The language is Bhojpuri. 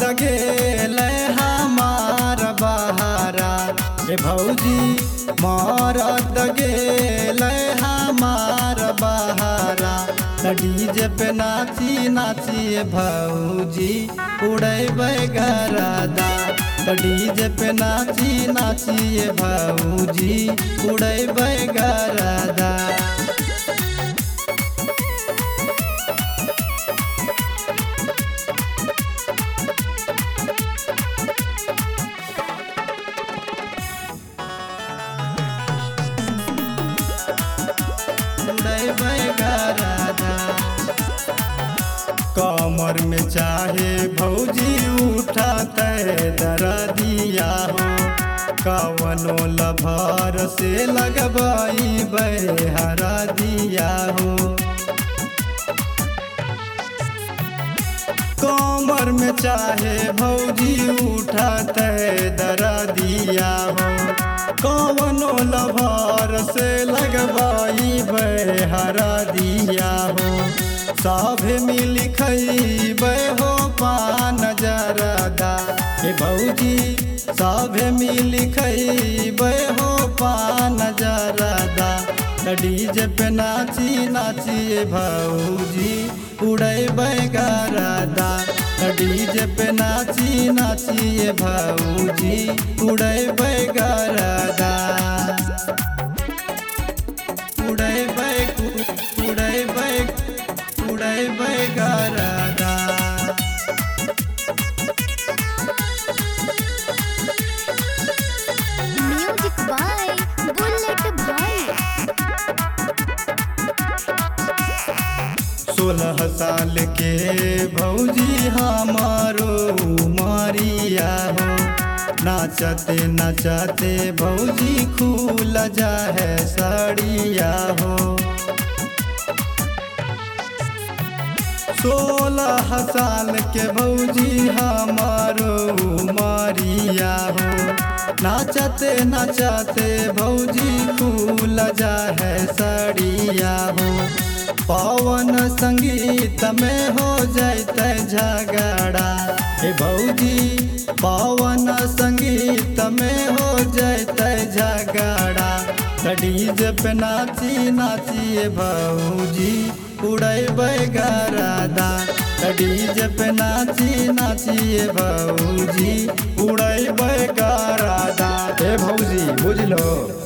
गेल हमार बहारा ए भौजी मरद गेल हमार बहारा डीजे पे नाची नाची भौजी उड़ैबै गरदा डीजे पे नाची नाची भौजी उड़ैबै गरदा कमर में चाहे भौजी उठाते दरदिया हो कवनो लभर से लगबई हरा दिया हो कमर में चाहे भौजी उठाते दरदिया हो कवनो लभर से लगबई हरा दिया हो सभे मिल खइबै हो पान जरदा हे भौजी सभे मिल खइबै हो पान जरदा डीजे पे नाची नाची भौजी उड़ैबै गरदा डीजे पे नाची नाची भौजी उड़ैबै गरदा उड़ैबै उड़ैबै उड़ैबै गरदा म्यूजिक बाय बुलेट भाई 16 साल के भौजी हमारो उमरिया हो नाचते नाचते भौजी खुल जाए सड़िया हो 16 साल के भौजी हमारो उमरिया हो नाचते नाचते भौजी खुल जाए सड़िया हो पवन संगीत में हो जैते झगड़ा हे भौजी पवन संगीत में हो जैते झगड़ा डीजे पे नाची नाची भौजी उड़ैबै गरदा डीजे पे नाची नाची भौजी उड़ैबै गरदा हे भौजी बुझलो।